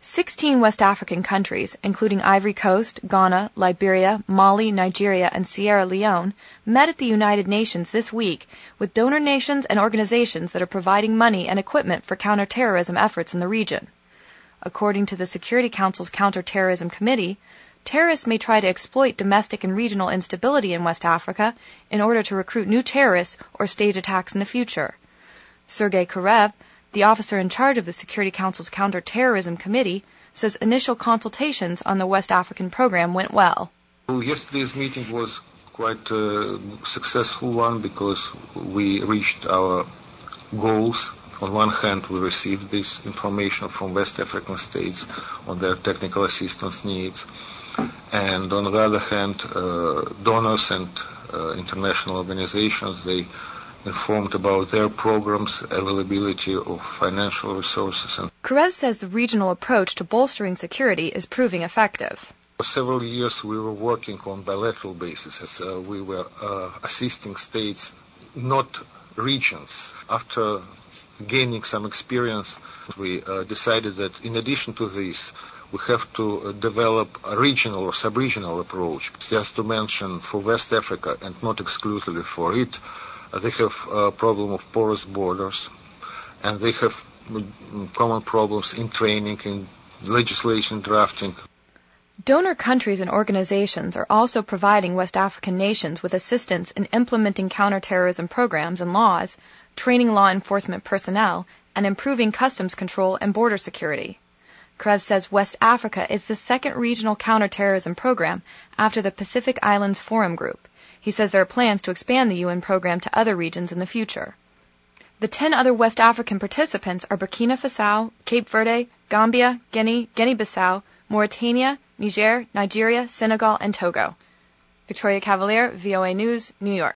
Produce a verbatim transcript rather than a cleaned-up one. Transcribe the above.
Sixteen West African countries, including Ivory Coast, Ghana, Liberia, Mali, Nigeria, and Sierra Leone, met at the United Nations this week with donor nations and organizations that are providing money and equipment for counterterrorism efforts in the region. According to the Security Council's Counterterrorism Committee, terrorists may try to exploit domestic and regional instability in West Africa in order to recruit new terrorists or stage attacks in the future. Sergei Karev, the officer in charge of the Security Council's Counterterrorism Committee, says initial consultations on the West African program went well. Yesterday's meeting was quite a successful one because we reached our goals. On one hand, we received this information from West African states on their technical assistance needs. And on the other hand, uh, donors and uh, international organizations, they informed about their programs, availability of financial resources. And Karev says the regional approach to bolstering security is proving effective. For several years, we were working on bilateral basis as uh, we were uh, assisting states, not regions. After gaining some experience, we uh, decided that in addition to this, we have to uh, develop a regional or sub-regional approach. Just to mention, for West Africa, and not exclusively for it, uh, they have a problem of porous borders, and they have common problems in training, in legislation drafting. Donor countries and organizations are also providing West African nations with assistance in implementing counterterrorism programs and laws, training law enforcement personnel, and improving customs control and border security. Karev says West Africa is the second regional counterterrorism program after the Pacific Islands Forum Group. He says there are plans to expand the U N program to other regions in the future. The ten other West African participants are Burkina Faso, Cape Verde, Gambia, Guinea, Guinea-Bissau, Mauritania, Niger, Nigeria, Senegal, and Togo. Victoria Cavalier, V O A News, New York.